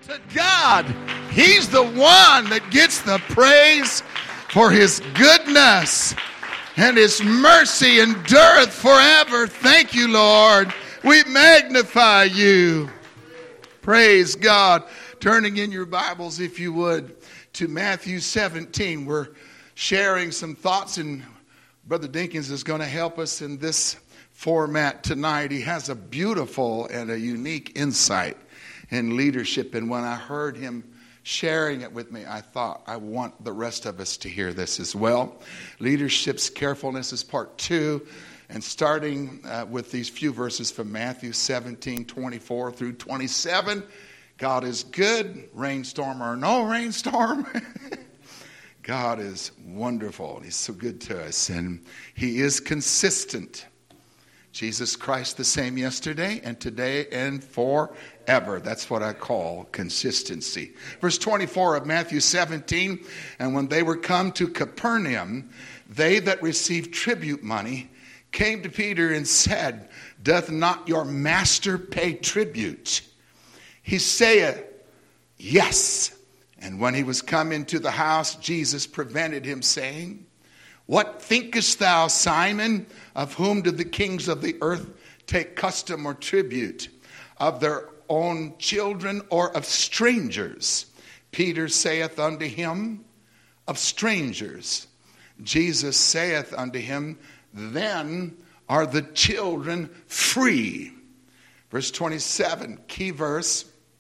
to God. He's the one that gets the praise for his goodness, and his mercy endureth forever. Thank you, Lord. We magnify you. Praise God. Turning in your Bibles, if you would, to Matthew 17. We're sharing some thoughts, and Brother Dinkins is going to help us in this format tonight. He has a beautiful and a unique insight in leadership, and when I heard him sharing it with me, I thought, I want the rest of us to hear this as well. Leadership's Carefulness is part 2, and starting with these few verses from Matthew 17, 24 through 27. God is good, rainstorm or no rainstorm. God is wonderful. He's so good to us, and he is consistent. Jesus Christ the same yesterday and today and forever. That's what I call consistency. Verse 24 of Matthew 17, and when they were come to Capernaum, they that received tribute money came to Peter and said, Doth not your master pay tribute? He saith, Yes. And when he was come into the house, Jesus prevented him, saying, What thinkest thou, Simon? Of whom do the kings of the earth take custom or tribute? Of their own children or of strangers? Peter saith unto him, Of strangers. Jesus saith unto him, Then are the children free. Verse 27, key verse.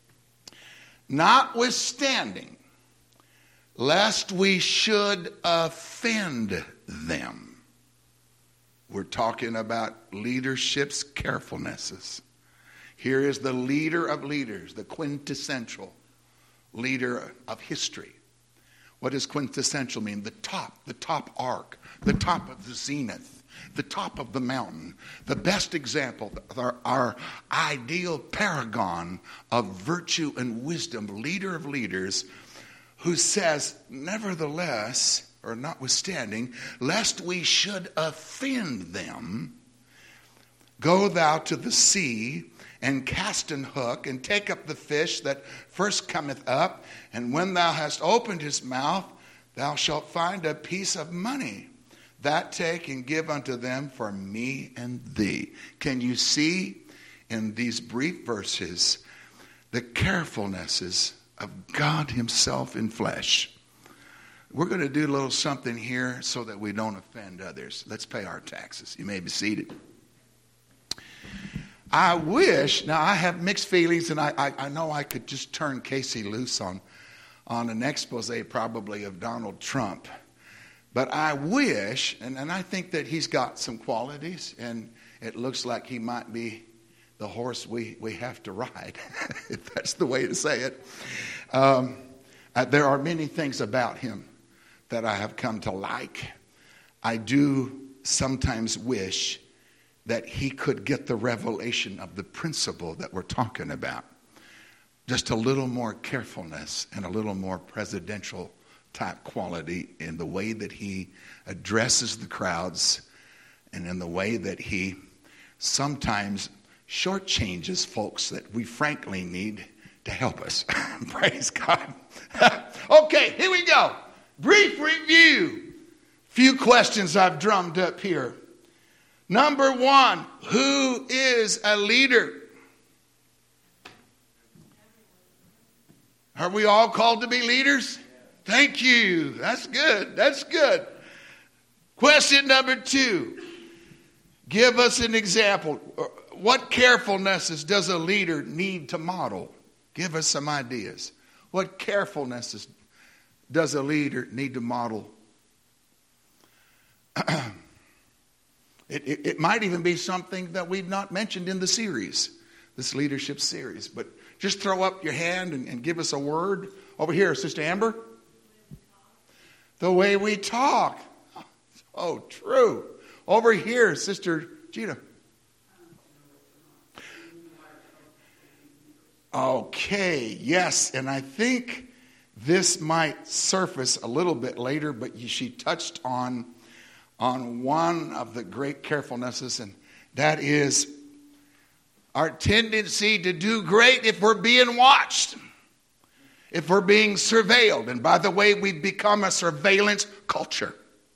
Notwithstanding, lest we should offend them. We're talking about leadership's carefulnesses. Here is the leader of leaders, the quintessential leader of history. What does quintessential mean? The top arc, the top of the zenith, the top of the mountain, the best example, our ideal paragon of virtue and wisdom, leader of leaders, who says, nevertheless, or notwithstanding, lest we should offend them, go thou to the sea and cast an hook and take up the fish that first cometh up, and when thou hast opened his mouth, thou shalt find a piece of money. That take and give unto them for me and thee. Can you see in these brief verses the carefulnesses of God himself in flesh? We're going to do a little something here so that we don't offend others. Let's pay our taxes. You may be seated. I wish, now I have mixed feelings, and I know I could just turn Casey loose on an expose probably of Donald Trump. But I wish, and I think that he's got some qualities, and it looks like he might be the horse we have to ride, if that's the way to say it. There are many things about him that I have come to like. I do sometimes wish that he could get the revelation of the principle that we're talking about. Just a little more carefulness and a little more presidential type quality in the way that he addresses the crowds and in the way that he sometimes shortchanges folks that we frankly need to help us. Praise God. Okay, here we go. Brief review. Few questions I've drummed up here. Number 1, who is a leader? Are we all called to be leaders? Thank you. That's good. That's good. Question number 2. Give us an example. What carefulnesses does a leader need to model? Give us some ideas. What carefulnesses does a leader need to model? It might even be something that we've not mentioned in the series, this leadership series. But just throw up your hand and give us a word. Over here, Sister Amber. The way we talk. Oh, true. Over here, Sister Gina. Okay, yes, and I think this might surface a little bit later, but she touched on one of the great carefulnesses, and that is our tendency to do great if we're being watched. if we're being surveilled. And by the way, we've become a surveillance culture.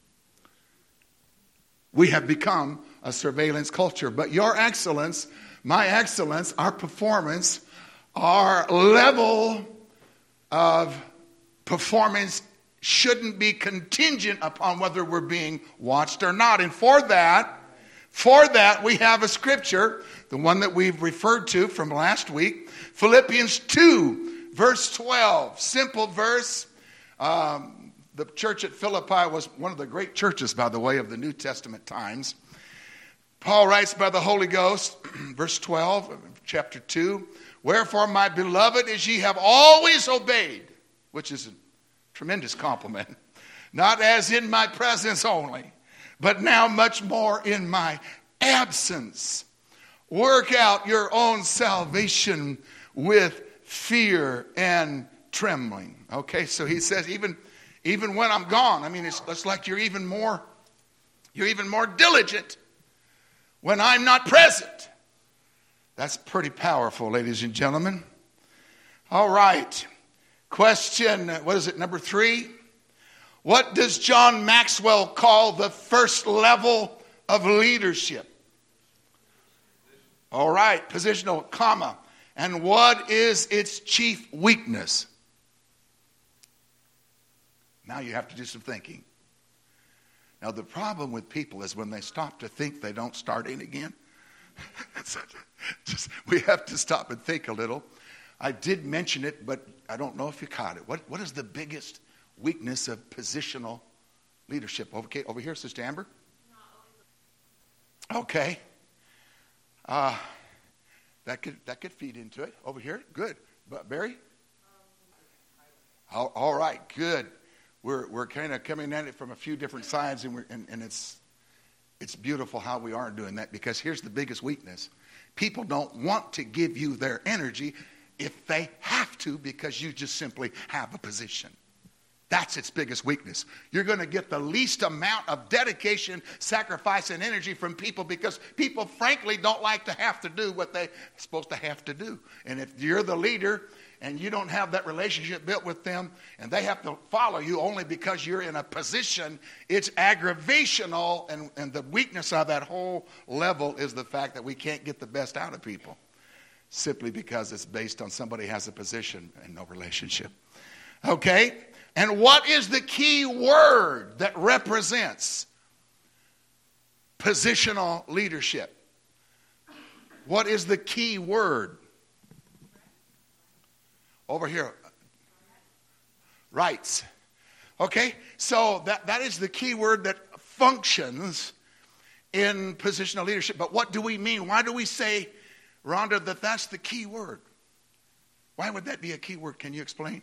We have become a surveillance culture. But your excellence, my excellence, our performance, our level of performance shouldn't be contingent upon whether we're being watched or not. And for that, we have a scripture, the one that we've referred to from last week, Philippians 2, verse 12. Simple verse. The church at Philippi was one of the great churches, by the way, of the New Testament times. Paul writes by the Holy Ghost, verse 12, chapter 2, wherefore, my beloved, as ye have always obeyed, which is a tremendous compliment, not as in my presence only, but now much more in my absence. Work out your own salvation with fear and trembling. Okay, so he says, even when I'm gone, I mean, it's like you're even more diligent when I'm not present. That's pretty powerful, ladies and gentlemen. All right. Question, what is it, number 3? What does John Maxwell call the first level of leadership? All right, positional, comma. And what is its chief weakness? Now you have to do some thinking. Now the problem with people is when they stop to think, they don't start in again. We have to stop and think a little. I did mention it, but I don't know if you caught it. What is the biggest weakness of positional leadership? Okay, over here, Sister Amber. Okay. That could feed into it. Over here, good. But Barry? All right, good. We're kind of coming at it from a few different sides, and it's beautiful how we are doing that, because here's the biggest weakness. People don't want to give you their energy if they have to, because you just simply have a position. That's its biggest weakness. You're going to get the least amount of dedication, sacrifice, and energy from people, because people, frankly, don't like to have to do what they're supposed to have to do. And if you're the leader and you don't have that relationship built with them, and they have to follow you only because you're in a position, it's aggravational, and the weakness of that whole level is the fact that we can't get the best out of people simply because it's based on somebody has a position and no relationship. Okay? And what is the key word that represents positional leadership? What is the key word? Over here. Rights. Okay? So that is the key word that functions in positional leadership. But what do we mean? Why do we say, Rhonda, that that's the key word? Why would that be a key word? Can you explain?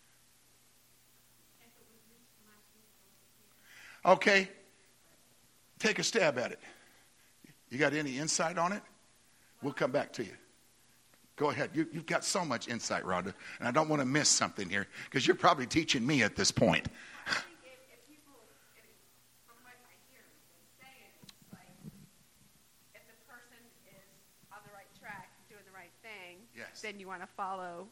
Okay. Take a stab at it. You got any insight on it? We'll come back to you. Go ahead. You've got so much insight, Rhonda, and I don't want to miss something here, because you're probably teaching me at this point. From what I hear them saying, it's like if the person is on the right track, doing the right thing, yes, then you want to follow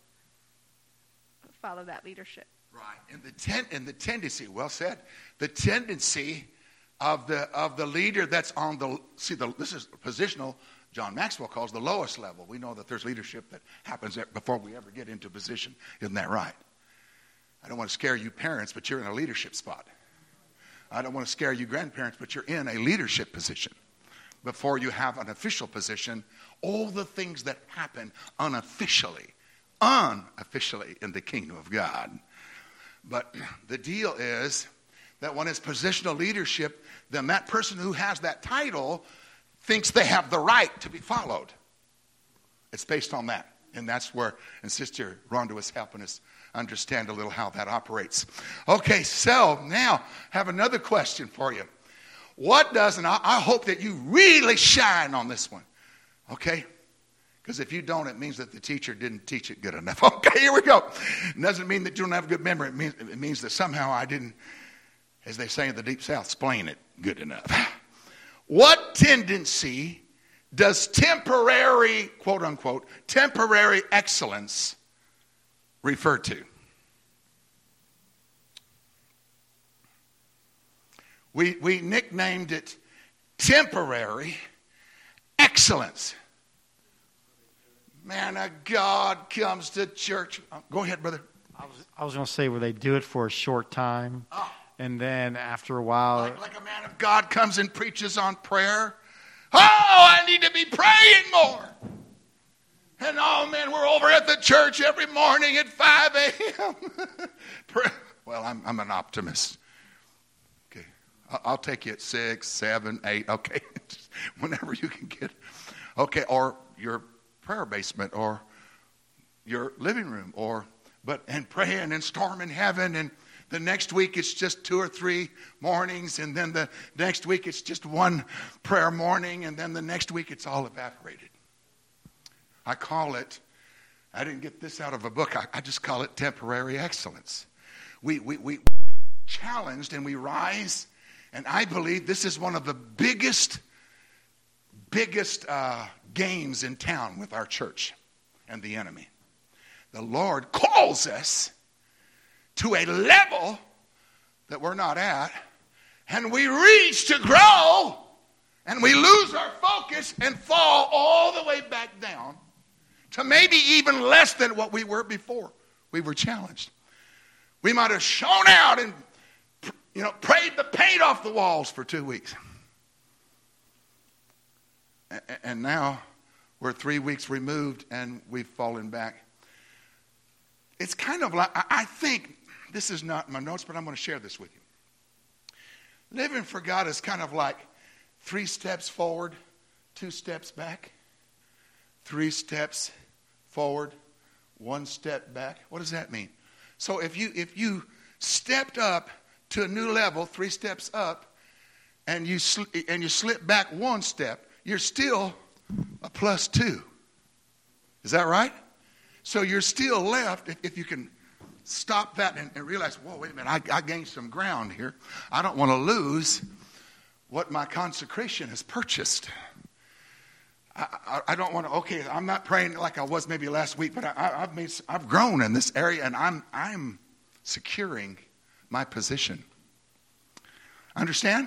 that leadership. Right, and the tendency, well said, the tendency of the leader that's on this is positional. John Maxwell calls the lowest level. We know that there's leadership that happens before we ever get into position. Isn't that right? I don't want to scare you parents, but you're in a leadership spot. I don't want to scare you grandparents, but you're in a leadership position. Before you have an official position, all the things that happen unofficially in the kingdom of God. But the deal is that when it's positional leadership, then that person who has that title thinks they have the right to be followed. It's based on that. And that's where, and Sister Rhonda was helping us understand a little how that operates. Okay, so now have another question for you. What does, and I hope that you really shine on this one, okay? Because if you don't, it means that the teacher didn't teach it good enough. Okay, here we go. It doesn't mean that you don't have a good memory. It means that somehow I didn't, as they say in the Deep South, explain it good enough. What tendency does temporary, quote unquote, temporary excellence refer to? We nicknamed it temporary excellence. Man of God comes to church. Go ahead, brother. I was going to say, where they do it for a short time, and then after a while... Like a man of God comes and preaches on prayer. Oh, I need to be praying more. And oh, man, we're over at the church every morning at 5 a.m. Well, I'm an optimist. Okay, I'll take you at 6, 7, 8. Okay, just whenever you can get. Okay, or your prayer basement, or your living room, and praying and storming heaven, and the next week it's just 2 or 3 mornings, and then the next week it's just 1 prayer morning, and then the next week it's all evaporated. I call it, I didn't get this out of a book, I just call it temporary excellence. We challenged and we rise, and I believe this is one of the biggest games in town with our church and the enemy. The Lord calls us to a level that we're not at, and we reach to grow, and we lose our focus and fall all the way back down to maybe even less than what we were before we were challenged. We might have shown out and prayed the paint off the walls for 2 weeks. And now we're 3 weeks removed and we've fallen back. It's kind of like, I think, this is not in my notes, but I'm going to share this with you. Living for God is kind of like 3 steps forward, 2 steps back. 3 steps forward, 1 step back. What does that mean? So if you stepped up to a new level, 3 steps up, and you slip back 1 step, you're still a +2. Is that right? So you're still left, if you can stop that and realize, whoa, wait a minute, I gained some ground here. I don't want to lose what my consecration has purchased. I don't want to, okay, I'm not praying like I was maybe last week, but I've grown in this area, and I'm securing my position. Understand?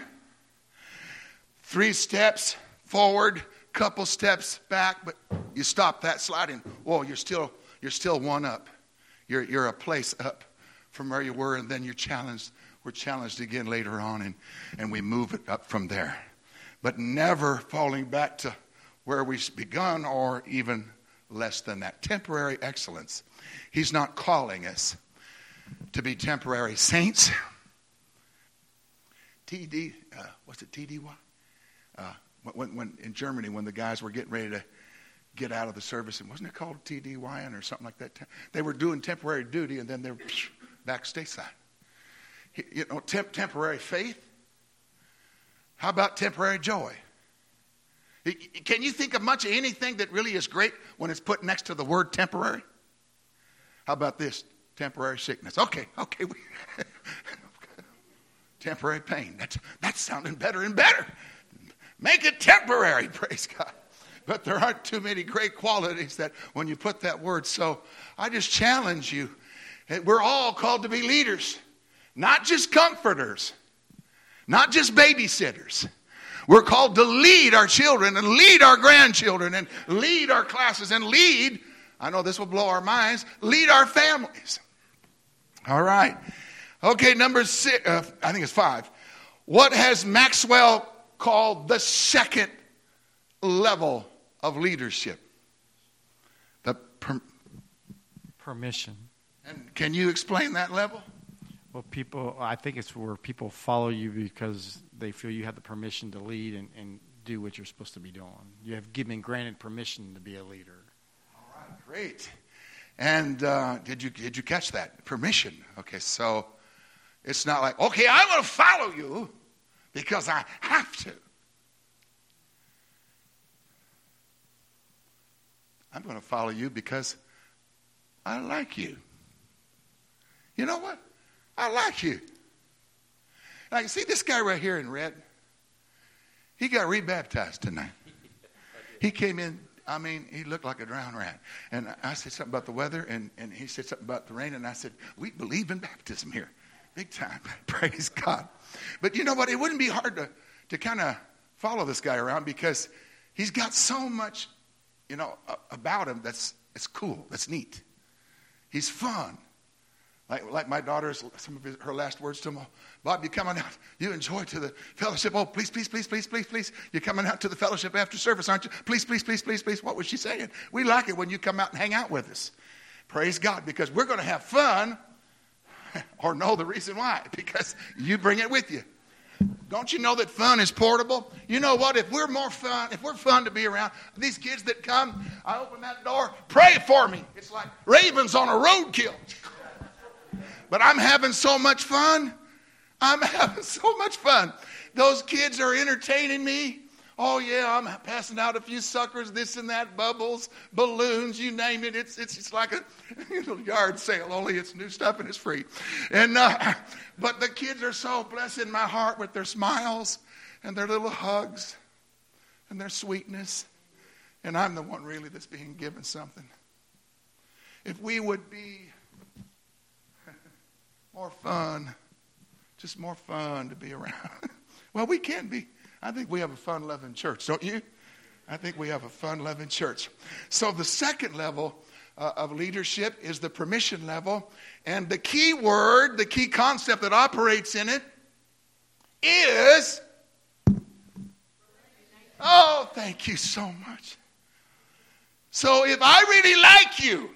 3 steps forward, couple steps back, but you stop that sliding. Whoa, you're still 1 up. You're a place up from where you were, and then you're challenged. We're challenged again later on, and we move it up from there. But never falling back to where we've begun, or even less than that. Temporary excellence. He's not calling us to be temporary saints. What's it, TDY? When in Germany, when the guys were getting ready to get out of the service, and wasn't it called TDY or something like that? They were doing temporary duty, and then they were back stateside. Temporary faith. How about temporary joy? Can you think of much of anything that really is great when it's put next to the word temporary? How about this? Temporary sickness. Okay. Temporary pain. That's sounding better and better. Make it temporary, praise God. But there aren't too many great qualities that when you put that word. So I just challenge you. We're all called to be leaders. Not just comforters. Not just babysitters. We're called to lead our children and lead our grandchildren and lead our classes and lead, I know this will blow our minds, lead our families. All right. Okay, number 6, I think it's 5. What has Maxwell called the second level of leadership? The permission. And can you explain that level? Well, I think it's where people follow you because they feel you have the permission to lead and do what you're supposed to be doing. You have given granted permission to be a leader. All right, great. And did you catch that? Permission. Okay, so it's not like, okay, I'm going to follow you because I have to. I'm going to follow you because I like you. You know what? I like you. Now, you see this guy right here in red? He got rebaptized tonight. He came in, he looked like a drowned rat. And I said something about the weather, and he said something about the rain, and I said, we believe in baptism here. Big time. Praise God. But you know what? It wouldn't be hard to kind of follow this guy around because he's got so much, about him it's cool, that's neat. He's fun. Like my daughter's, some of her last words to him, Bob, you coming out? You enjoy to the fellowship? Oh, please, please, please, please, please, please. You're coming out to the fellowship after service, aren't you? Please, please, please, please, please. What was she saying? We like it when you come out and hang out with us. Praise God, because we're going to have fun, or know the reason why, because you bring it with you. Don't you know that fun is portable? You know what? If we're fun to be around, these kids that come, I open that door, pray for me. It's like ravens on a roadkill. But I'm having so much fun. Those kids are entertaining me. Oh, yeah, I'm passing out a few suckers, this and that, bubbles, balloons, you name it. It's like a yard sale, only it's new stuff and it's free. And but the kids are so blessing my heart with their smiles and their little hugs and their sweetness. And I'm the one really that's being given something. If we would be more fun, just more fun to be around. Well, we can be. I think we have a fun-loving church, don't you? I think we have a fun-loving church. So the second level of leadership is the permission level. And the key word, the key concept that operates in it is, oh, thank you so much. So if I really like you,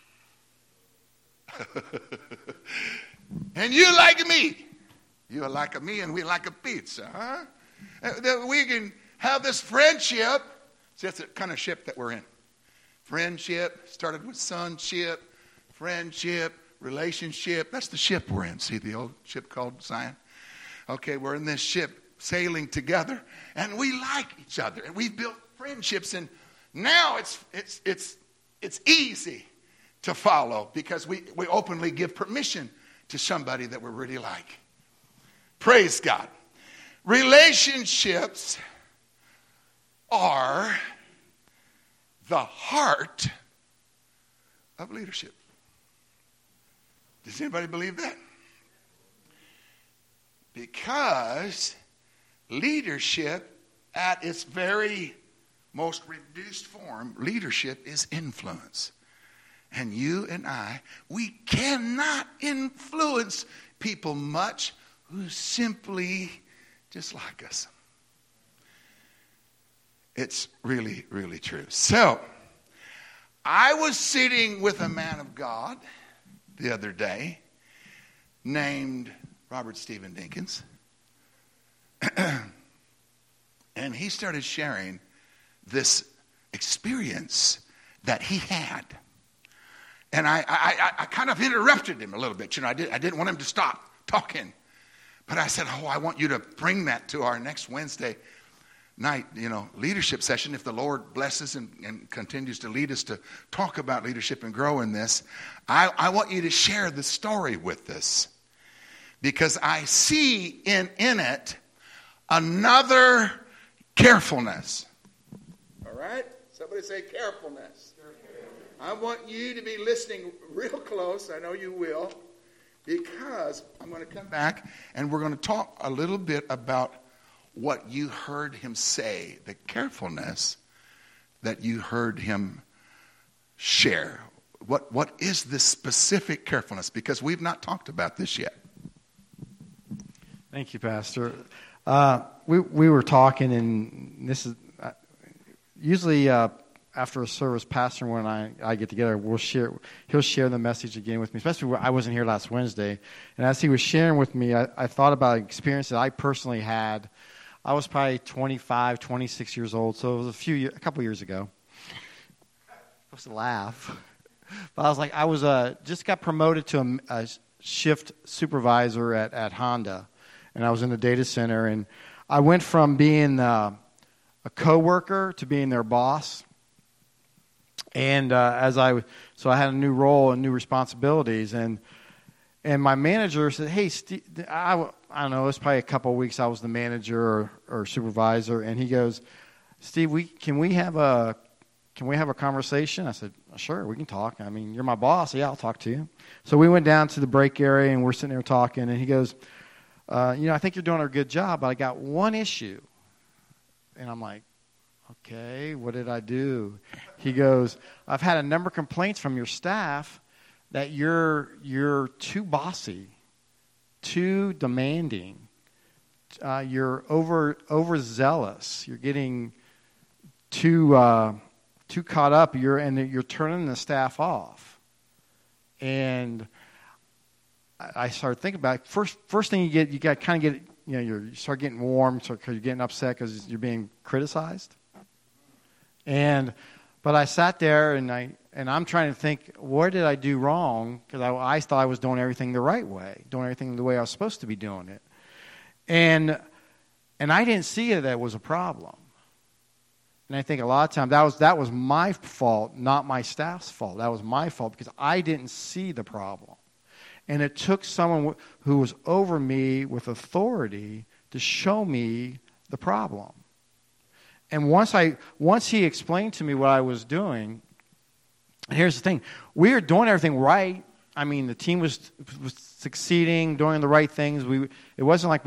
and you like me, you like me and we like a pizza, huh? That we can have this friendship. See, that's the kind of ship that we're in. Friendship, started with sonship, friendship, relationship. That's the ship we're in. See the old ship called Zion? Okay, we're in this ship sailing together, and we like each other, and we've built friendships, and now it's easy to follow because we openly give permission to somebody that we really like. Praise God. Relationships are the heart of leadership. Does anybody believe that? Because leadership, at its very most reduced form, leadership is influence. And you and I, we cannot influence people much who simply just like us. It's really, really true. So, I was sitting with a man of God the other day named Robert Stephen Dinkins. And he started sharing this experience that he had. And I kind of interrupted him a little bit. I didn't want him to stop talking. But I said, I want you to bring that to our next Wednesday night, leadership session. If the Lord blesses and continues to lead us to talk about leadership and grow in this, I want you to share the story with us. Because I see in it another carefulness. All right? Somebody say carefulness. I want you to be listening real close. I know you will. Because I'm going to come back and we're going to talk a little bit about what you heard him say, the carefulness that you heard him share. What is this specific carefulness? Because we've not talked about this yet. Thank you, Pastor. We were talking, and this is usually after a service, Pastor and I get together, he'll share the message again with me, especially when I wasn't here last Wednesday. And as he was sharing with me, I thought about an experience that I personally had. I was probably 25, 26 years old, so it was a couple years ago. I'm supposed to laugh. But I was just got promoted to a shift supervisor at Honda, and I was in the data center. And I went from being a coworker to being their boss. And I had a new role and new responsibilities, and my manager said, "Hey, Steve," I don't know, it was probably a couple of weeks I was the manager or supervisor, and he goes, "Steve, can we have a can we have a conversation? I said, sure, we can talk. I mean, you're my boss. Yeah, I'll talk to you. So we went down to the break area, and we're sitting there talking, and he goes, I think you're doing a good job, but I got one issue. And I'm like, okay, what did I do? He goes, I've had a number of complaints from your staff that you're too bossy, too demanding. You're overzealous. You're getting too caught up. You're turning the staff off. And I started thinking about it. First thing you got kind of get, you start getting warm because you're getting upset because you're being criticized. But I sat there and I'm trying to think, what did I do wrong? Because I thought I was doing everything the right way, doing everything the way I was supposed to be doing it. And I didn't see it that was a problem. And I think a lot of times that was my fault, not my staff's fault. That was my fault because I didn't see the problem. And it took someone who was over me with authority to show me the problem. And once he explained to me what I was doing, and here's the thing, we were doing everything right. I mean, the team was succeeding, doing the right things. It wasn't like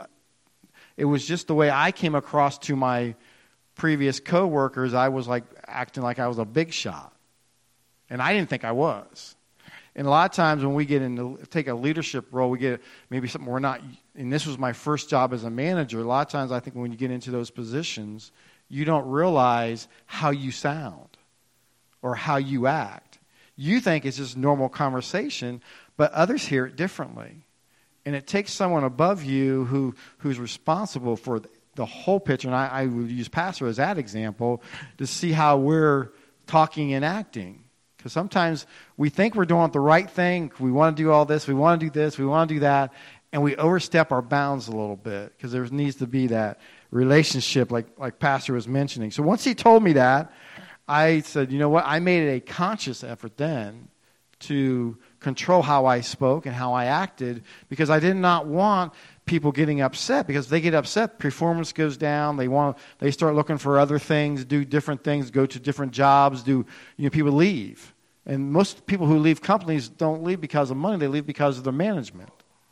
it was just the way I came across to my previous coworkers. I was like acting like I was a big shot. And I didn't think I was. And a lot of times when we take a leadership role, we get maybe something we're not, and this was my first job as a manager. A lot of times I think when you get into those positions, you don't realize how you sound or how you act. You think it's just normal conversation, but others hear it differently. And it takes someone above you who's responsible for the whole picture, and I would use Pastor as that example, to see how we're talking and acting. Because sometimes we think we're doing the right thing. We want to do all this. We want to do this. We want to do that. And we overstep our bounds a little bit because there needs to be that relationship like Pastor was mentioning. So once he told me that, I said, you know what? I made it a conscious effort then to control how I spoke and how I acted because I did not want people getting upset, because if they get upset, performance goes down. They start looking for other things, do different things, go to different jobs, people leave. And most people who leave companies don't leave because of money, they leave because of their management.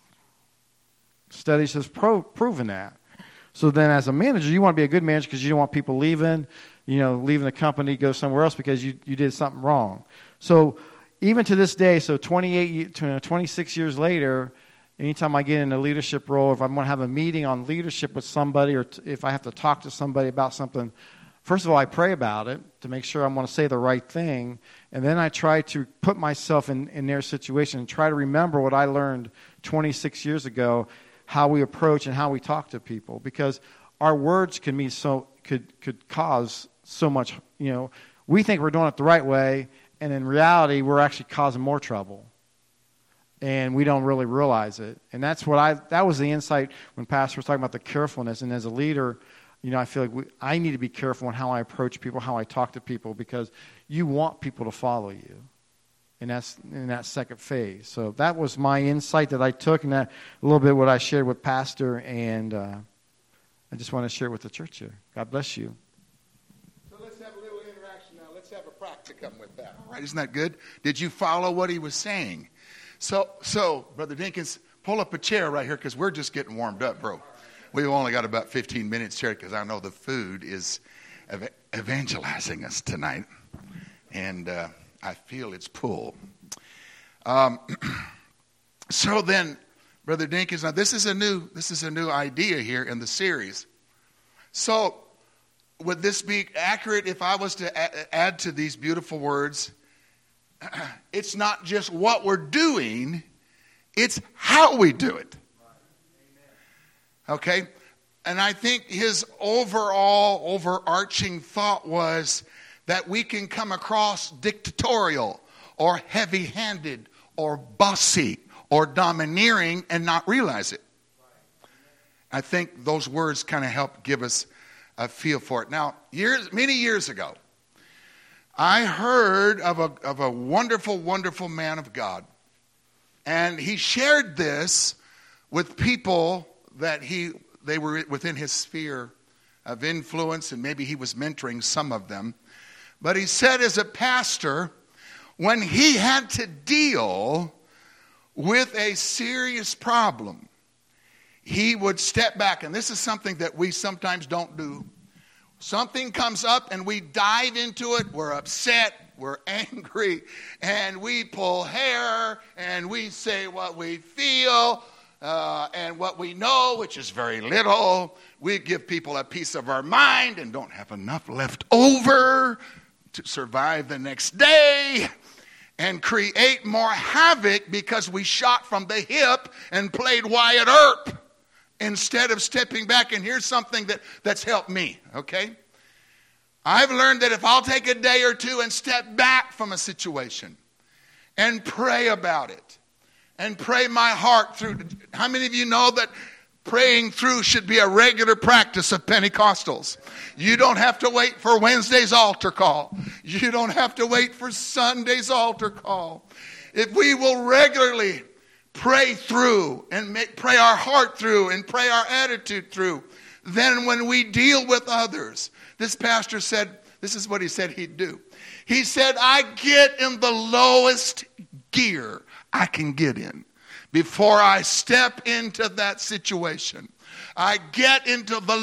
Studies have proven that. So then as a manager, you want to be a good manager because you don't want people leaving the company, go somewhere else because you did something wrong. So even to this day, so 26 years later, anytime I get in a leadership role, if I'm going to have a meeting on leadership with somebody, or if I have to talk to somebody about something, first of all, I pray about it to make sure I'm going to say the right thing, and then I try to put myself in their situation and try to remember what I learned 26 years ago, how we approach and how we talk to people, because our words could cause so much. We think we're doing it the right way, and in reality, we're actually causing more trouble. And we don't really realize it. And that was the insight when Pastor was talking about the carefulness. And as a leader, I feel like I need to be careful in how I approach people, how I talk to people, because you want people to follow you. And that's in that second phase. So that was my insight that I took, and that a little bit what I shared with Pastor. And I just want to share it with the church here. God bless you. So let's have a little interaction now. Let's have a practicum with that. All right, isn't that good? Did you follow what he was saying? So, Brother Dinkins, pull up a chair right here because we're just getting warmed up, bro. We've only got about 15 minutes here because I know the food is evangelizing us tonight, and I feel its pull. So then, Brother Dinkins, now this is a new idea here in the series. So, would this be accurate if I was to add to these beautiful words? It's not just what we're doing, it's how we do it. Okay? And I think his overarching thought was that we can come across dictatorial or heavy-handed or bossy or domineering and not realize it. I think those words kind of help give us a feel for it. Now, many years ago, I heard of a wonderful, wonderful man of God. And he shared this with people that they were within his sphere of influence, and maybe he was mentoring some of them. But he said as a pastor, when he had to deal with a serious problem, he would step back. And this is something that we sometimes don't do. Something comes up and we dive into it. We're upset. We're angry. And we pull hair. And we say what we feel and what we know, which is very little. We give people a piece of our mind and don't have enough left over to survive the next day. And create more havoc because we shot from the hip and played Wyatt Earp instead of stepping back. And here's something that's helped me, okay? I've learned that if I'll take a day or two and step back from a situation and pray about it and pray my heart through. How many of you know that praying through should be a regular practice of Pentecostals? You don't have to wait for Wednesday's altar call. You don't have to wait for Sunday's altar call. If we will regularly pray through and pray our heart through and pray our attitude through, then when we deal with others, this pastor said, this is what he said he'd do. He said, I get in the lowest gear I can get in. Before I step into that situation, I get into the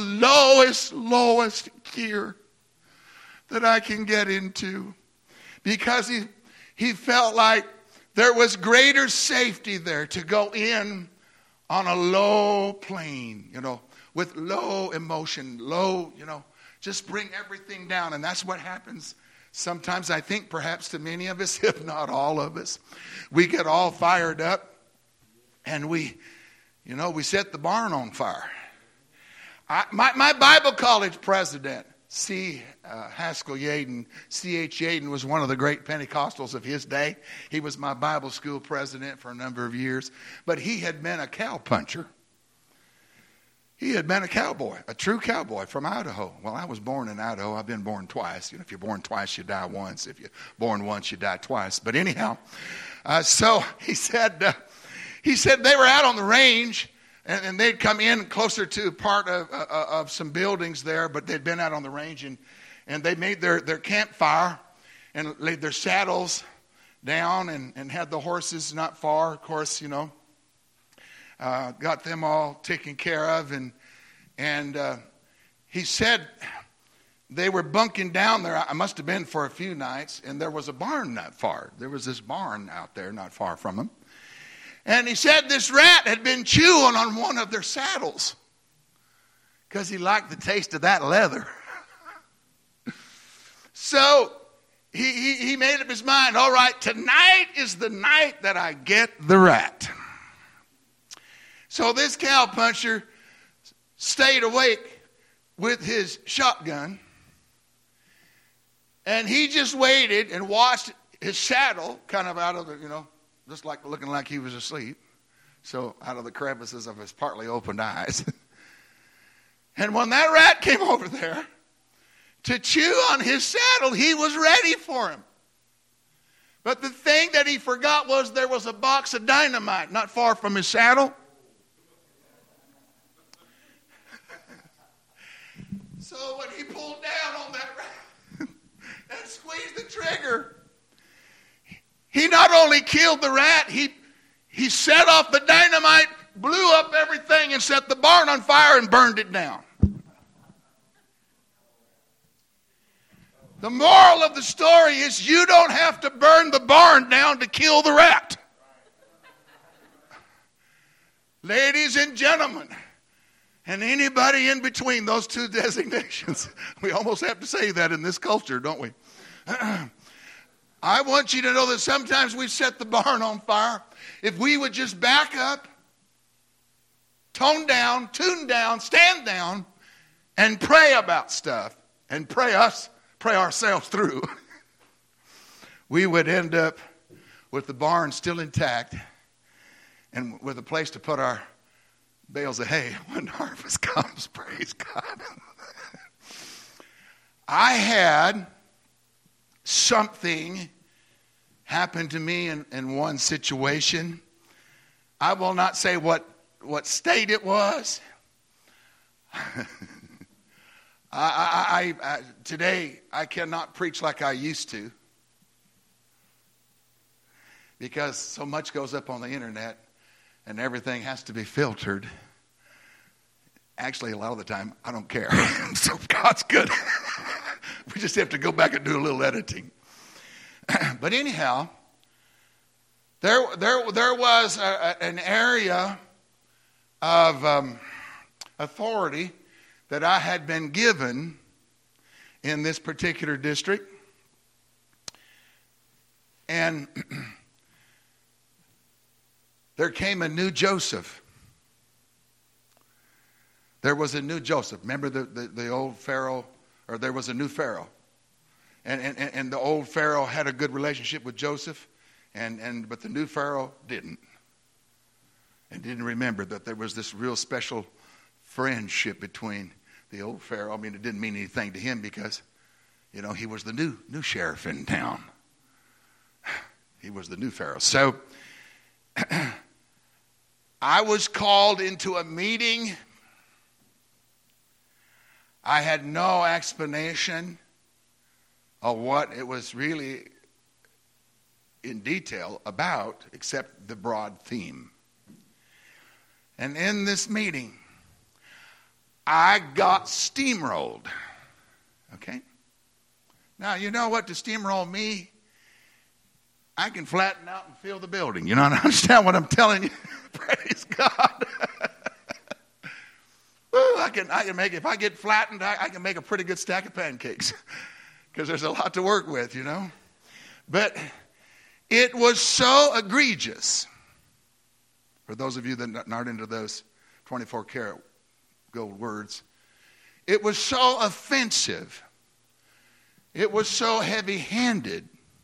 lowest gear that I can get into. Because he felt like there was greater safety there to go in on a low plane, with low emotion, just bring everything down. And that's what happens sometimes, I think, perhaps to many of us, if not all of us. We get all fired up. And we set the barn on fire. My Bible college president, Haskell Yaden, C.H. Yaden, was one of the great Pentecostals of his day. He was my Bible school president for a number of years. But he had been a cowpuncher. He had been a cowboy, a true cowboy from Idaho. Well, I was born in Idaho. I've been born twice. If you're born twice, you die once. If you're born once, you die twice. But anyhow, so he said they were out on the range, and they'd come in closer to part of some buildings there, but they'd been out on the range, and they made their campfire and laid their saddles down and had the horses not far, of course, got them all taken care of. And he said they were bunking down there. I must have been for a few nights, and there was a barn not far. There was this barn out there not far from them. And he said this rat had been chewing on one of their saddles because he liked the taste of that leather. So he made up his mind, all right, tonight is the night that I get the rat. So this cowpuncher stayed awake with his shotgun, and he just waited and watched his shadow kind of out of the, just like looking like he was asleep. So out of the crevices of his partly opened eyes. And when that rat came over there to chew on his saddle, he was ready for him. But the thing that he forgot was there was a box of dynamite not far from his saddle. So when he pulled down on that rat and squeezed the trigger, he not only killed the rat, he set off the dynamite, blew up everything, and set the barn on fire and burned it down. The moral of the story is you don't have to burn the barn down to kill the rat. Ladies and gentlemen, and anybody in between those two designations, we almost have to say that in this culture, don't we? I want you to know that sometimes we set the barn on fire. If we would just back up, tune down, stand down, and pray about stuff, and pray ourselves through, we would end up with the barn still intact and with a place to put our bales of hay when harvest comes. Praise God. I had something happened to me in one situation. I will not say what state it was. Today, I cannot preach like I used to because so much goes up on the internet and everything has to be filtered. Actually, a lot of the time, I don't care. So God's good. We just have to go back and do a little editing. But anyhow, there was an area of authority that I had been given in this particular district. And there came a new Joseph. There was a new Joseph. Remember the old Pharaoh, or there was a new Pharaoh. And the old Pharaoh had a good relationship with Joseph, but the new Pharaoh didn't. And didn't remember that there was this real special friendship between the old Pharaoh. I mean, it didn't mean anything to him because, he was the new sheriff in town. He was the new Pharaoh. So I was called into a meeting. I had no explanation of what it was really in detail about, except the broad theme. And in this meeting, I got steamrolled. Okay? Now, you know what to steamroll me? I can flatten out and fill the building. You know, and I understand what I'm telling you. Praise God. Woo, I can make, if I get flattened, I can make a pretty good stack of pancakes. Because there's a lot to work with, But it was so egregious. For those of you that aren't into those 24 karat gold words, it was so offensive. It was so heavy-handed.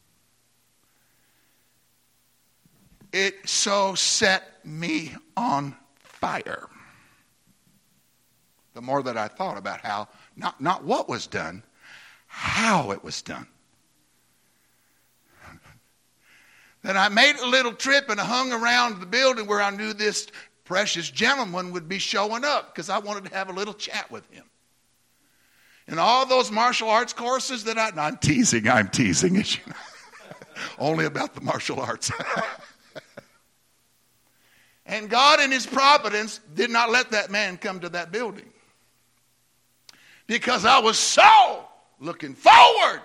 It so set me on fire. The more that I thought about how, not what was done, how it was done. Then I made a little trip and I hung around the building where I knew this precious gentleman would be showing up because I wanted to have a little chat with him. And all those martial arts courses that I'm teasing, as you know. Only about the martial arts. And God in his providence did not let that man come to that building. Because I was so looking forward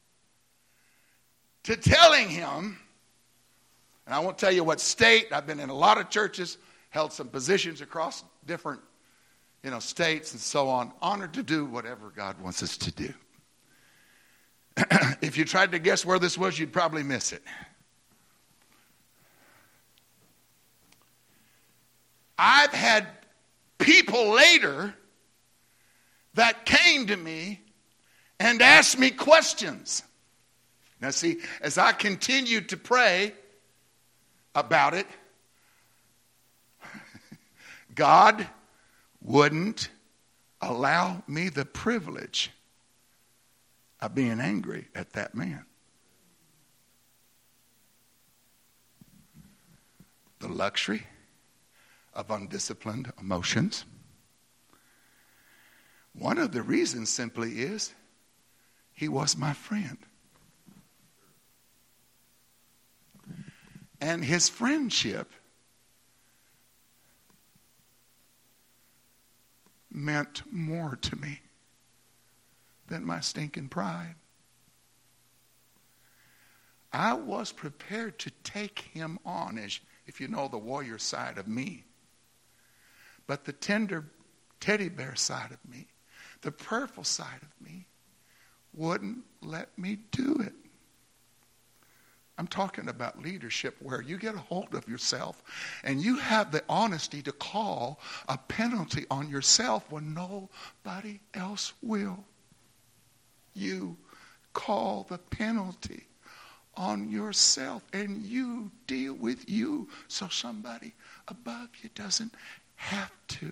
to telling him, and I won't tell you what state. I've been in a lot of churches, held some positions across different, states and so on. Honored to do whatever God wants us to do. If you tried to guess where this was, you'd probably miss it. I've had people later that came to me and asked me questions. Now see, as I continued to pray about it, God wouldn't allow me the privilege of being angry at that man. The luxury of undisciplined emotions. One of the reasons simply is he was my friend. And his friendship meant more to me than my stinking pride. I was prepared to take him on, as if you know the warrior side of me. But the tender teddy bear side of me, the prayerful side of me, wouldn't let me do it. I'm talking about leadership where you get a hold of yourself and you have the honesty to call a penalty on yourself when nobody else will. You call the penalty on yourself and you deal with you so somebody above you doesn't have to.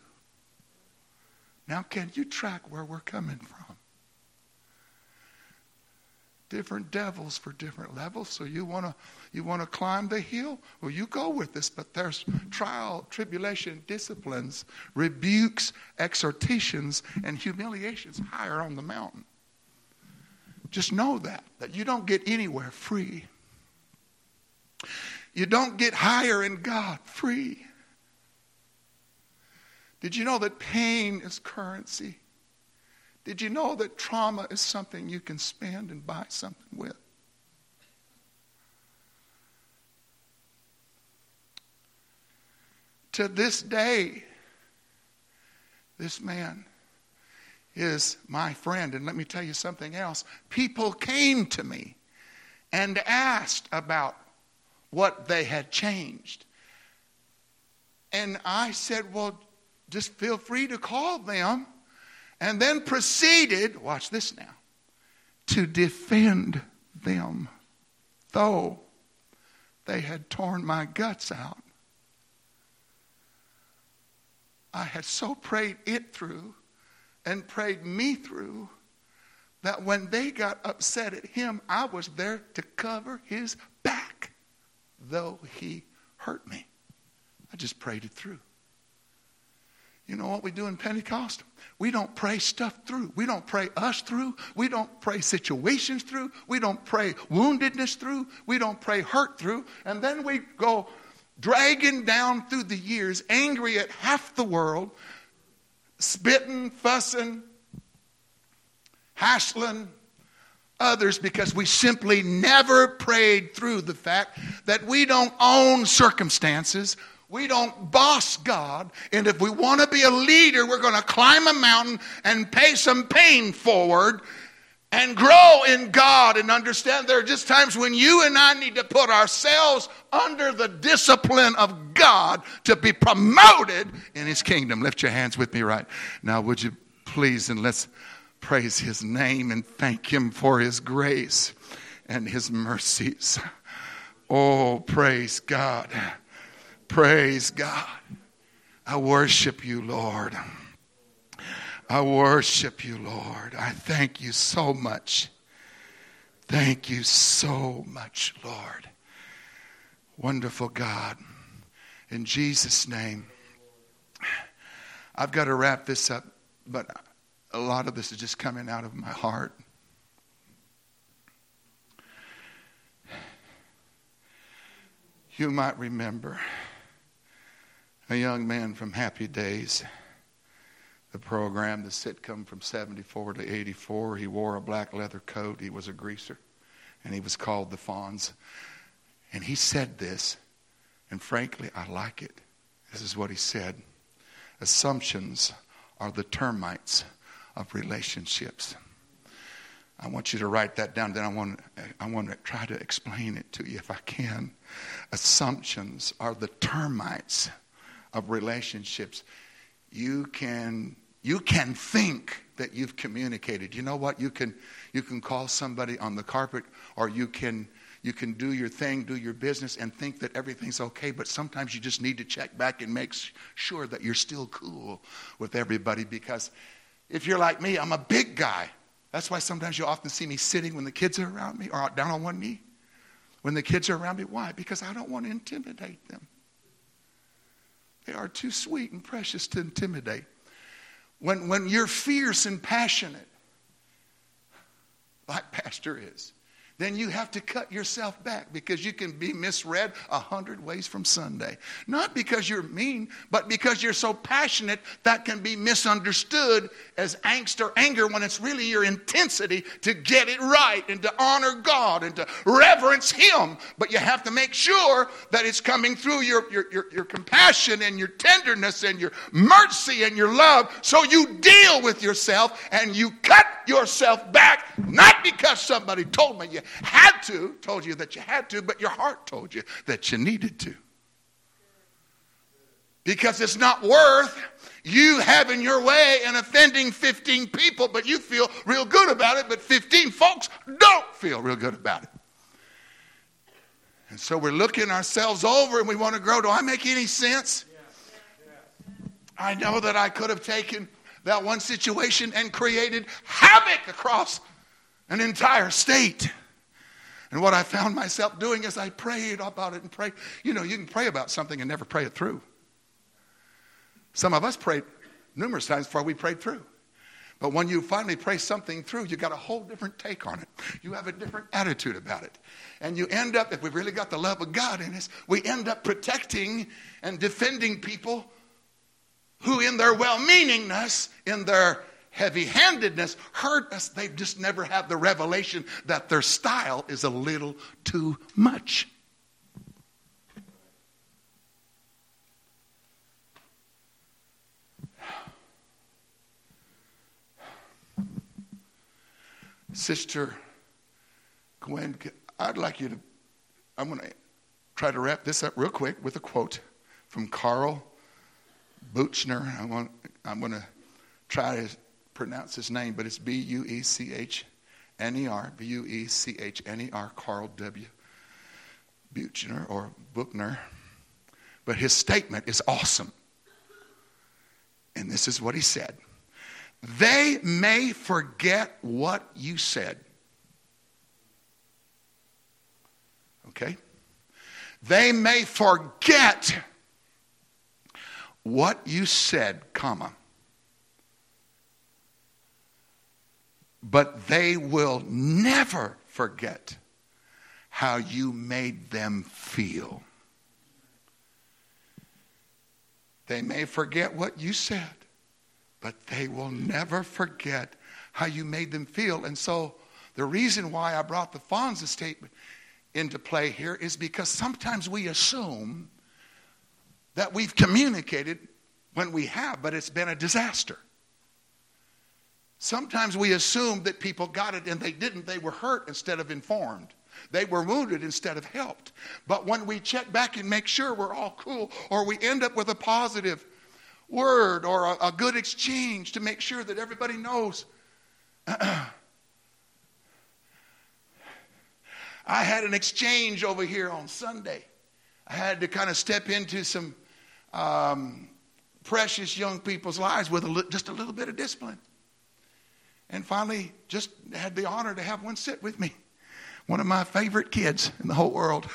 Now, can you track where we're coming from? different devils for different levels. So you want to climb the hill? Well, you go with this. But there's trial, tribulation, disciplines, rebukes, exhortations, and humiliations higher on the mountain. Just know that you don't get anywhere free. You don't get higher in God free. Did you know that pain is currency? Did you know that trauma is something you can spend and buy something with? To this day, this man is my friend. And let me tell you something else. People came to me and asked about what they had changed. And I said, well, just feel free to call them. And then proceeded, watch this now, to defend them, though they had torn my guts out. I had so prayed it through and prayed me through that when they got upset at him, I was there to cover his back, though he hurt me. I just prayed it through. You know what we do in Pentecost? We don't pray stuff through. We don't pray us through. We don't pray situations through. We don't pray woundedness through. We don't pray hurt through. And then we go dragging down through the years, angry at half the world, spitting, fussing, hassling others because we simply never prayed through the fact that we don't own circumstances. We don't boss God, and if we want to be a leader, we're going to climb a mountain and pay some pain forward and grow in God and understand there are just times when you and I need to put ourselves under the discipline of God to be promoted in His kingdom. Lift your hands with me right now, would you please, and let's praise His name and thank Him for His grace and His mercies. Oh, praise God. Praise God. I worship you, Lord. I worship you, Lord. I thank you so much. Thank you so much, Lord. Wonderful God. In Jesus' name. I've got to wrap this up, but a lot of this is just coming out of my heart. You might remember a young man from Happy Days, the program, the sitcom from 74 to 84. He wore a black leather coat. He was a greaser, and he was called the Fonz. And he said this, and frankly, I like it. This is what he said. Assumptions are the termites of relationships. I want you to write that down. Then I want to try to explain it to you if I can. Assumptions are the termites of relationships. You can think that you've communicated. You know what? You can call somebody on the carpet, or you can do your thing, do your business, and think that everything's okay. But sometimes you just need to check back and make sure that you're still cool with everybody. Because if you're like me, I'm a big guy. That's why sometimes you often see me sitting when the kids are around me, or down on one knee when the kids are around me. Why? Because I don't want to intimidate them. They are too sweet and precious to intimidate. When you're fierce and passionate, like Pastor is, then you have to cut yourself back, because you can be misread 100 ways from Sunday. Not because you're mean, but because you're so passionate that can be misunderstood as angst or anger, when it's really your intensity to get it right and to honor God and to reverence Him. But you have to make sure that it's coming through your compassion and your tenderness and your mercy and your love. So you deal with yourself and you cut yourself back, not because somebody told you that you had to, but your heart told you that you needed to. Because it's not worth you having your way and offending 15 people, but you feel real good about it, but 15 folks don't feel real good about it. And so we're looking ourselves over and we want to grow. Do I make any sense? I know that I could have taken that one situation and created havoc across an entire state. And what I found myself doing is I prayed about it and prayed. You know, you can pray about something and never pray it through. Some of us prayed numerous times before we prayed through. But when you finally pray something through, you got a whole different take on it. You have a different attitude about it. And you end up, if we've really got the love of God in us, we end up protecting and defending people who in their well-meaningness, in their heavy-handedness, hurt us. They've just never had the revelation that their style is a little too much. Sister Gwen, I'd like you to, I'm going to try to wrap this up real quick with a quote from Carl Buechner. I'm going to try to pronounce his name, but it's Buechner, Buechner, Carl W. Buechner or Buechner. But his statement is awesome. And this is what he said. They may forget what you said. Okay? They may forget what you said, comma. But they will never forget how you made them feel. They may forget what you said, but they will never forget how you made them feel. And so the reason why I brought the Fonza statement into play here is because sometimes we assume that we've communicated when we have, but it's been a disaster. Sometimes we assume that people got it and they didn't. They were hurt instead of informed. They were wounded instead of helped. But when we check back and make sure we're all cool, or we end up with a positive word or a good exchange to make sure that everybody knows. I had an exchange over here on Sunday. I had to kind of step into some precious young people's lives with just a little bit of discipline. And finally just had the honor to have one sit with me. One of my favorite kids in the whole world.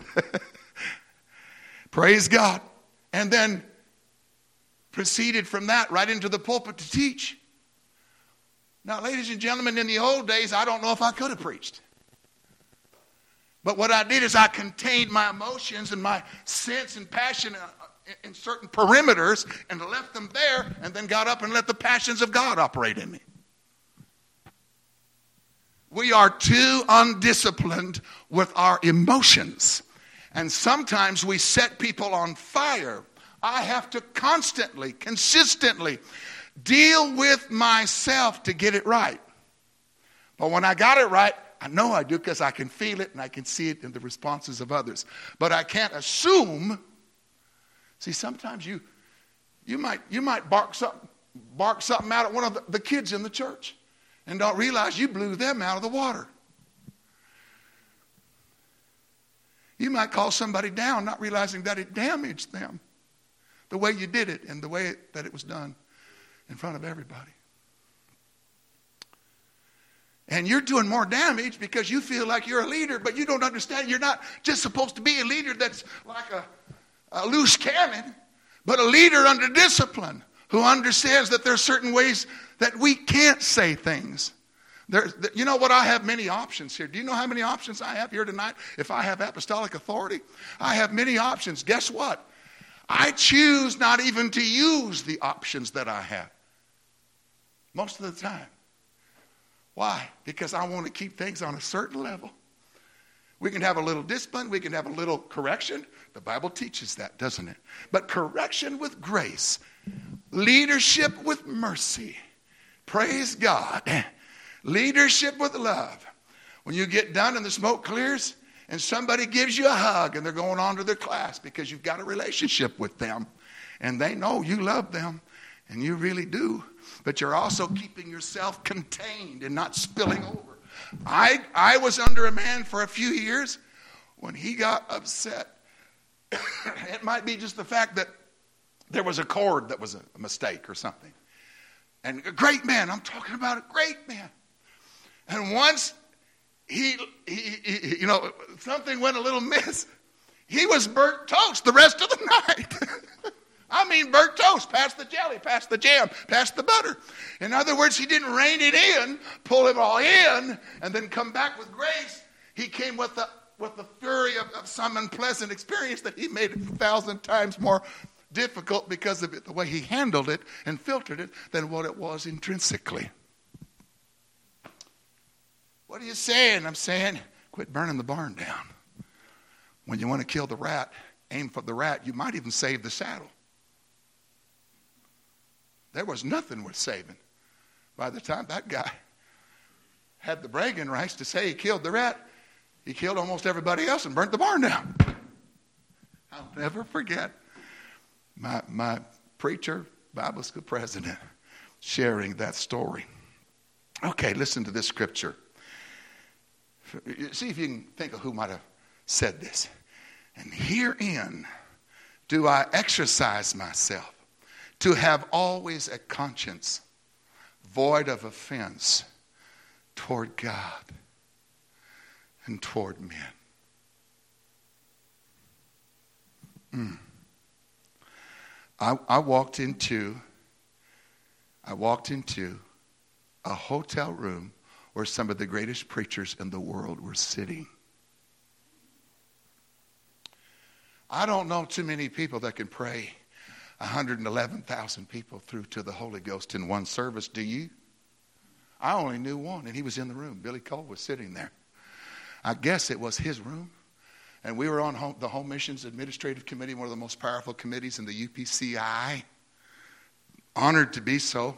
Praise God. And then proceeded from that right into the pulpit to teach. Now, ladies and gentlemen, in the old days, I don't know if I could have preached. But what I did is I contained my emotions and my sense and passion in certain perimeters and left them there and then got up and let the passions of God operate in me. We are too undisciplined with our emotions. And sometimes we set people on fire. I have to constantly, consistently deal with myself to get it right. But when I got it right, I know I do because I can feel it and I can see it in the responses of others. But I can't assume. See, sometimes you might bark something out at one of the kids in the church and don't realize you blew them out of the water. You might call somebody down not realizing that it damaged them. The way you did it and the way that it was done in front of everybody. And you're doing more damage because you feel like you're a leader, but you don't understand you're not just supposed to be a leader that's like a loose cannon, but a leader under discipline who understands that there are certain ways that we can't say things. You know what? I have many options here. Do you know how many options I have here tonight? If I have apostolic authority, I have many options. Guess what? I choose not even to use the options that I have. Most of the time. Why? Because I want to keep things on a certain level. We can have a little discipline. We can have a little correction. The Bible teaches that, doesn't it? But correction with grace. Leadership with mercy. Praise God. Leadership with love. When you get done and the smoke clears and somebody gives you a hug and they're going on to their class because you've got a relationship with them and they know you love them and you really do, but you're also keeping yourself contained and not spilling over. I was under a man for a few years. When he got upset, it might be just the fact that there was a chord that was a mistake or something. And a great man, I'm talking about a great man. And once you know, something went a little miss. He was burnt toast the rest of the night. I mean burnt toast, past the jelly, past the jam, past the butter. In other words, he didn't rein it in, pull it all in, and then come back with grace. He came with the fury of some unpleasant experience that he made it 1,000 times more difficult because of it, the way he handled it and filtered it than what it was intrinsically. What are you saying? I'm saying, quit burning the barn down. When you want to kill the rat, aim for the rat. You might even save the saddle. There was nothing worth saving. By the time that guy had the bragging rights to say he killed the rat, he killed almost everybody else and burnt the barn down. I'll never forget my preacher, Bible school president, sharing that story. Okay, listen to this scripture. See if you can think of who might have said this. And herein do I exercise myself to have always a conscience void of offense toward God and toward men. I walked into a hotel room where some of the greatest preachers in the world were sitting. I don't know too many people that can pray 111,000 people through to the Holy Ghost in one service. Do you? I only knew one, and he was in the room. Billy Cole was sitting there. I guess it was his room. And we were on the Home Missions Administrative Committee, one of the most powerful committees in the UPCI. Honored to be so.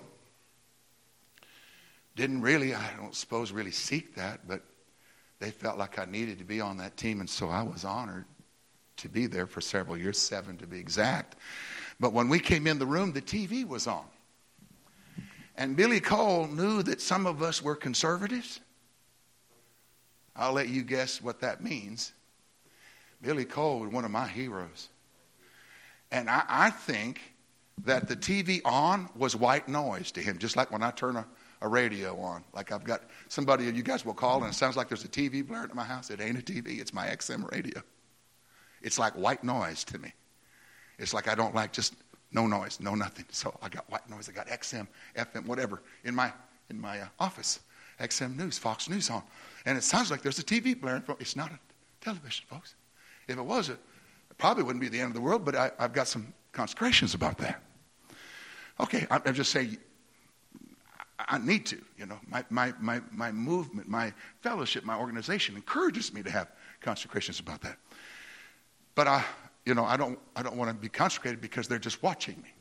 Didn't really, I don't suppose, really seek that, but they felt like I needed to be on that team, and so I was honored to be there for several years, 7 to be exact. But when we came in the room, the TV was on. And Billy Cole knew that some of us were conservatives. I'll let you guess what that means. Billy Cole was one of my heroes. And I think that the TV on was white noise to him, just like when I turn a radio on. Like I've got somebody you guys will call and it sounds like there's a TV blaring at my house. It ain't a TV, it's my XM radio. It's like white noise to me. It's like I don't like just no noise, no nothing. So I got white noise, I got XM, FM, whatever in my office. XM News, Fox News on. And it sounds like there's a TV blaring. It's not a television, folks. If it was, it probably wouldn't be the end of the world, but I've got some consecrations about that. Okay, I'm just saying, I need to, you know, my movement, my fellowship, my organization encourages me to have consecrations about that. But I don't want to be consecrated because they're just watching me.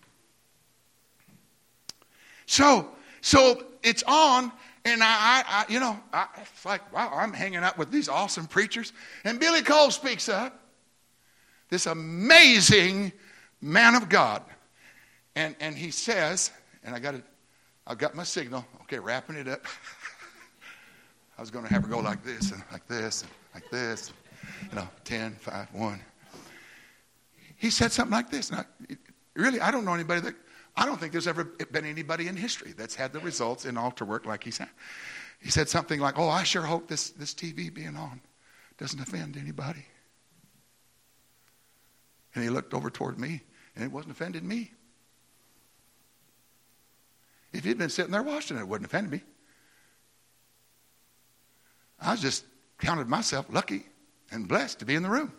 So it's on, and it's like, wow, I'm hanging out with these awesome preachers, and Billy Cole speaks up, this amazing man of God, and he says, and I've got my signal, okay, wrapping it up. I was going to have her go like this and like this and like this, 10, 5, 1. He said something like this. And I don't know anybody I don't think there's ever been anybody in history that's had the results in altar work like he said. He said something like, I sure hope this TV being on doesn't offend anybody. And he looked over toward me, and it wasn't offending me. If he'd been sitting there watching it wouldn't offend me. I just counted myself lucky and blessed to be in the room.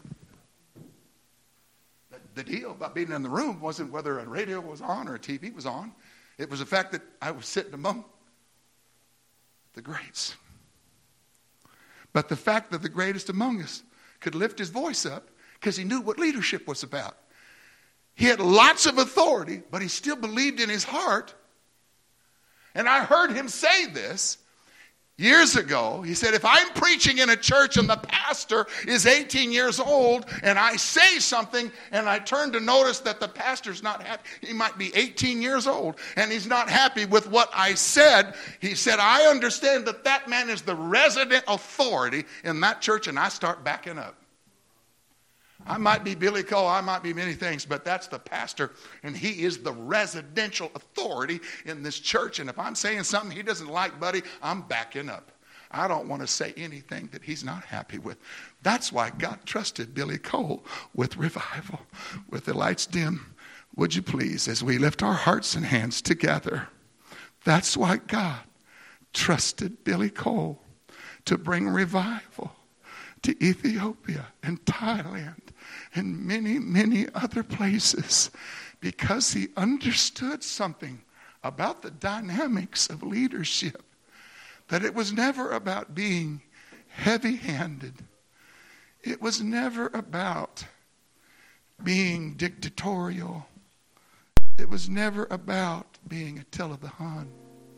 The deal about being in the room wasn't whether a radio was on or a TV was on. It was the fact that I was sitting among the greats. But the fact that the greatest among us could lift his voice up because he knew what leadership was about. He had lots of authority, but he still believed in his heart. And I heard him say this years ago. He said, if I'm preaching in a church and the pastor is 18 years old and I say something and I turn to notice that the pastor's not happy, he might be 18 years old and he's not happy with what I said. He said, I understand that man is the resident authority in that church, and I start backing up. I might be Billy Cole, I might be many things, but that's the pastor, and he is the residential authority in this church. And if I'm saying something he doesn't like, buddy, I'm backing up. I don't want to say anything that he's not happy with. That's why God trusted Billy Cole with revival. With the lights dim, would you please, as we lift our hearts and hands together, that's why God trusted Billy Cole to bring revival to Ethiopia and Thailand and many, many other places, because he understood something about the dynamics of leadership, that it was never about being heavy-handed. It was never about being dictatorial. It was never about being Attila the Hun,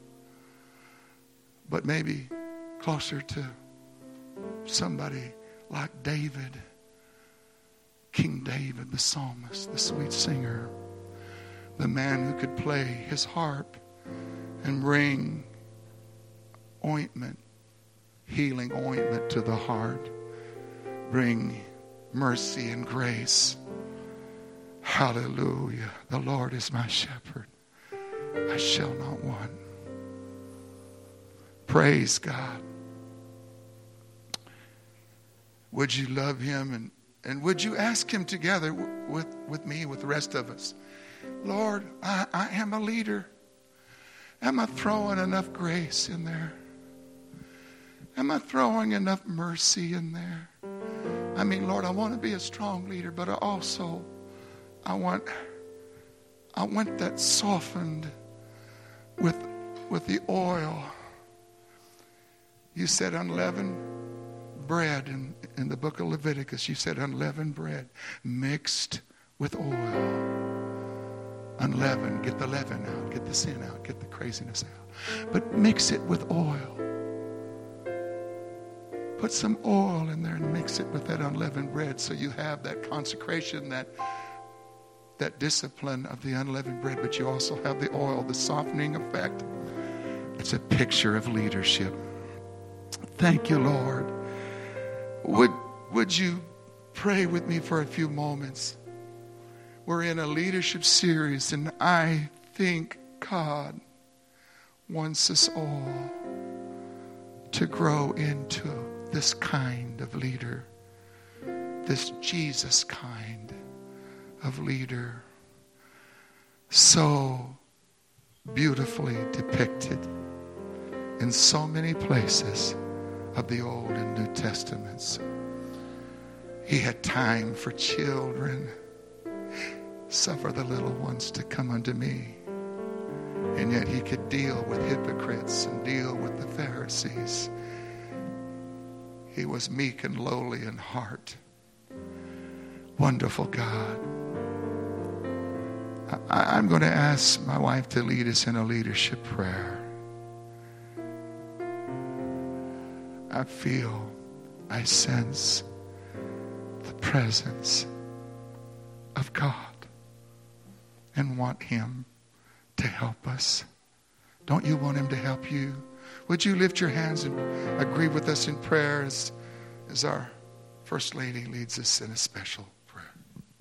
but maybe closer to somebody like David, King David, the psalmist, the sweet singer, the man who could play his harp and bring ointment, healing ointment to the heart, bring mercy and grace. Hallelujah. The Lord is my shepherd. I shall not want. Praise God. Would you love him and would you ask him together with me, with the rest of us? Lord, I am a leader. Am I throwing enough grace in there? Am I throwing enough mercy in there? I mean, Lord, I want to be a strong leader, but I want that softened with the oil. You said unleavened bread in the book of Leviticus. You said unleavened bread mixed with oil. Unleavened, get the leaven out, get the sin out, get the craziness out. But mix it with oil. Put some oil in there and mix it with that unleavened bread, so you have that consecration, that discipline of the unleavened bread, but you also have the oil, the softening effect. It's a picture of leadership. Thank you, Lord. Would you pray with me for a few moments? We're in a leadership series, and I think God wants us all to grow into this kind of leader, this Jesus kind of leader, so beautifully depicted in so many places of the Old and New Testaments. He had time for children. Suffer the little ones to come unto me. And yet he could deal with hypocrites and deal with the Pharisees. He was meek and lowly in heart. Wonderful God. I'm going to ask my wife to lead us in a leadership prayer. I sense the presence of God and want him to help us. Don't you want him to help you? Would you lift your hands and agree with us in prayer as our First Lady leads us in a special prayer?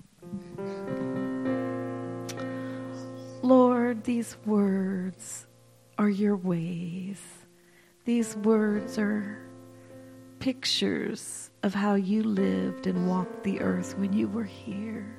Amen. Lord, these words are your ways. These words are pictures of how you lived and walked the earth when you were here.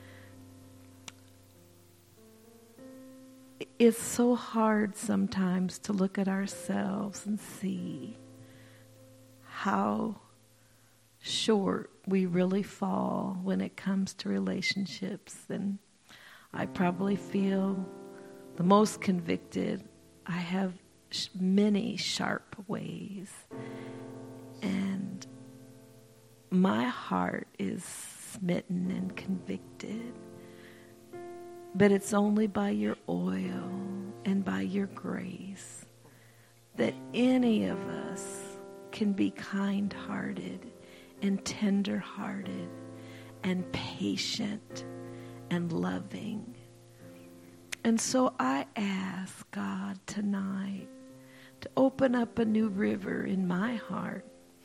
It's so hard sometimes to look at ourselves and see how short we really fall when it comes to relationships. And I probably feel the most convicted. I have many sharp ways. And my heart is smitten and convicted. But it's only by your oil and by your grace that any of us can be kind-hearted and tender-hearted and patient and loving. And so I ask God tonight to open up a new river in my heart.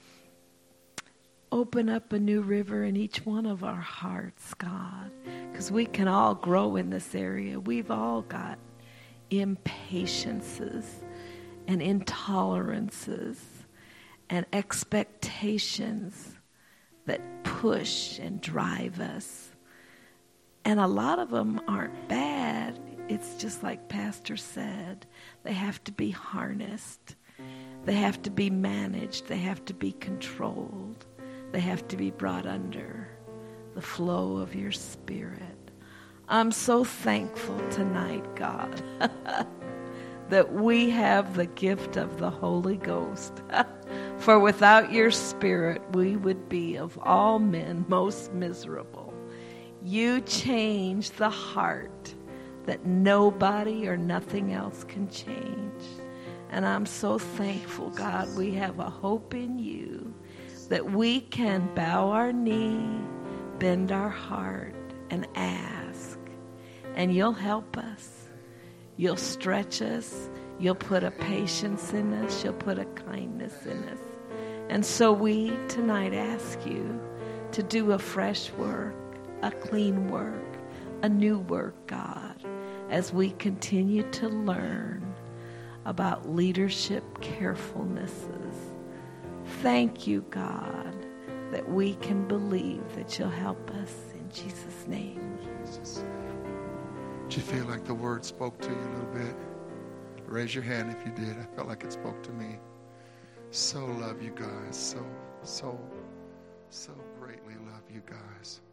Open up a new river in each one of our hearts, God, because we can all grow in this area. We've all got impatiences and intolerances and expectations that push and drive us. And a lot of them aren't bad. It's just like Pastor said, they have to be harnessed. They have to be managed. They have to be controlled. They have to be brought under the flow of your Spirit. I'm so thankful tonight, God, that we have the gift of the Holy Ghost. For without your Spirit, we would be of all men most miserable. You change the heart that nobody or nothing else can change. And I'm so thankful, God, we have a hope in you that we can bow our knee, bend our heart, and ask. And you'll help us. You'll stretch us. You'll put a patience in us. You'll put a kindness in us. And so we tonight ask you to do a fresh work, a clean work, a new work, God, as we continue to learn about leadership carefulnesses. Thank you, God, that we can believe that you'll help us in Jesus' name. Jesus. Did you feel like the word spoke to you a little bit? Raise your hand if you did. I felt like it spoke to me. So love you guys. So greatly love you guys.